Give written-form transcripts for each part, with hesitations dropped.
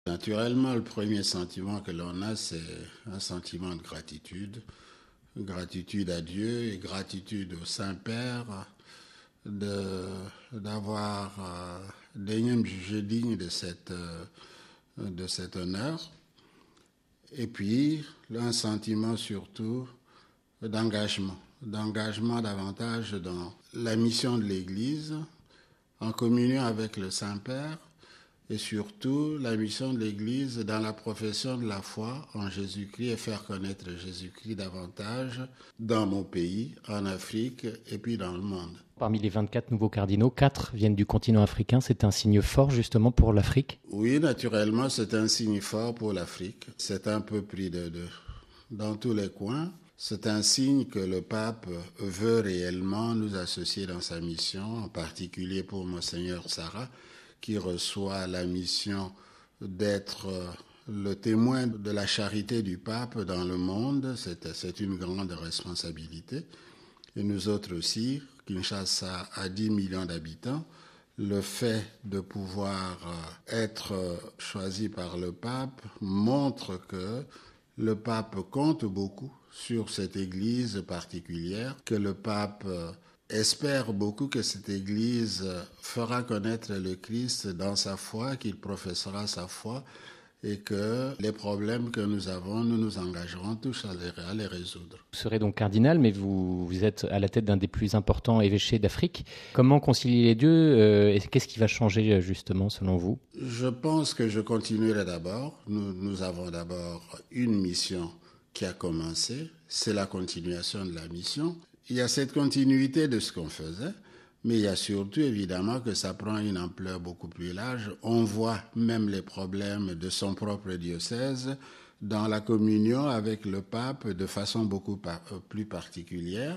Naturellement, le premier sentiment que l'on a, c'est un sentiment de gratitude. Gratitude à Dieu et gratitude au Saint-Père de, d'avoir daigné me juger digne de cet honneur. Et puis, un sentiment surtout d'engagement davantage dans la mission de l'Église, en communion avec le Saint-Père, et surtout la mission de l'Église dans la profession de la foi en Jésus-Christ et faire connaître Jésus-Christ davantage dans mon pays, en Afrique et puis dans le monde. Parmi les 24 nouveaux cardinaux, 4 viennent du continent africain. C'est un signe fort justement pour l'Afrique? Oui, naturellement, c'est un signe fort pour l'Afrique. C'est un peu pris dans tous les coins. C'est un signe que le pape veut réellement nous associer dans sa mission, en particulier pour Monseigneur Sarah, qui reçoit la mission d'être le témoin de la charité du pape dans le monde. C'est une grande responsabilité. Et nous autres aussi, Kinshasa a 10 millions d'habitants. Le fait de pouvoir être choisi par le pape montre que le pape compte beaucoup sur cette église particulière, que le pape espère beaucoup que cette Église fera connaître le Christ dans sa foi, qu'il professera sa foi et que les problèmes que nous avons, nous nous engagerons tous à les résoudre. Vous serez donc cardinal, mais vous êtes à la tête d'un des plus importants évêchés d'Afrique. Comment concilier les deux et qu'est-ce qui va changer justement selon vous? Je pense que je continuerai d'abord. Nous avons d'abord une mission qui a commencé, c'est la continuation de la mission. Il y a cette continuité de ce qu'on faisait, mais il y a surtout évidemment que ça prend une ampleur beaucoup plus large. On voit même les problèmes de son propre diocèse dans la communion avec le pape de façon beaucoup plus particulière.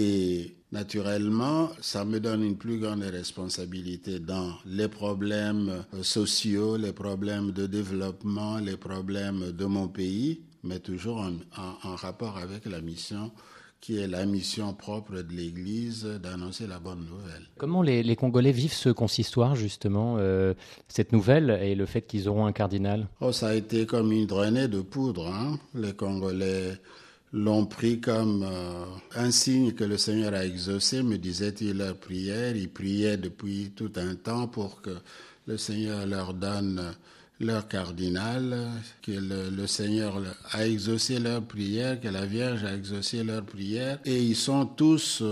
Et naturellement, ça me donne une plus grande responsabilité dans les problèmes sociaux, les problèmes de développement, les problèmes de mon pays, mais toujours en rapport avec la mission qui est la mission propre de l'Église d'annoncer la bonne nouvelle. Comment les Congolais vivent ce consistoire, justement, cette nouvelle et le fait qu'ils auront un cardinal? Ça a été comme une traînée de poudre. Les Congolais l'ont pris comme un signe que le Seigneur a exaucé, me disait-il leur prière. Ils priaient depuis tout un temps pour que le Seigneur leur donne leur cardinal, que le Seigneur a exaucé leur prière, que la Vierge a exaucé leur prière. Et ils sont tous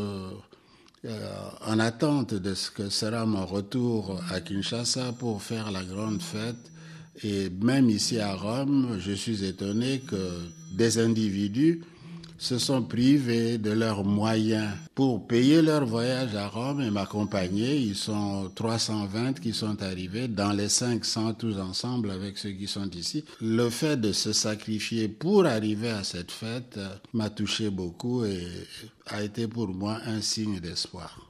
en attente de ce que sera mon retour à Kinshasa pour faire la grande fête. Et même ici à Rome, je suis étonné que des individus se sont privés de leurs moyens pour payer leur voyage à Rome et m'accompagner. Ils sont 320 qui sont arrivés, dans les 500 tous ensemble avec ceux qui sont ici. Le fait de se sacrifier pour arriver à cette fête m'a touché beaucoup et a été pour moi un signe d'espoir.